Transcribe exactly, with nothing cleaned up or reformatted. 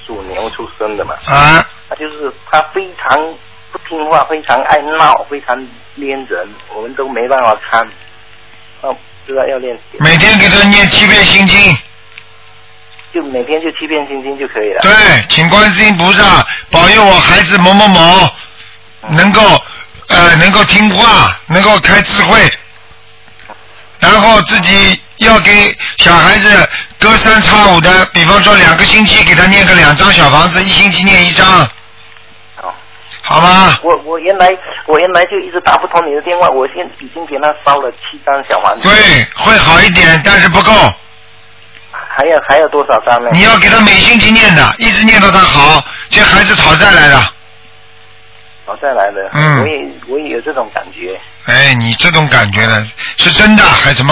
属牛出生的嘛。 啊。 他就是他非常不听话，非常爱闹，非常粘人，我们都没办法看。哦，知道要练。 每天给他念七遍心经。 就每天就七遍心经就可以了。 对，请观世音菩萨保佑我孩子某某某能够呃能够听话，能够开智慧，然后自己要给小孩子隔三差五的，比方说两个星期给他念个两张小房子，一星期念一张。 好。 好吗？ 我我原来我原来就一直打不通你的电话，我现已经给他烧了七张小房子。 对，会好一点，但是不够。 还有还有多少张呢？ 你要给他每星期念的，一直念到他好，这孩子讨债来的。 讨债来的。 嗯。 我也我也有这种感觉。 哎，你这种感觉呢，是真的还是什么？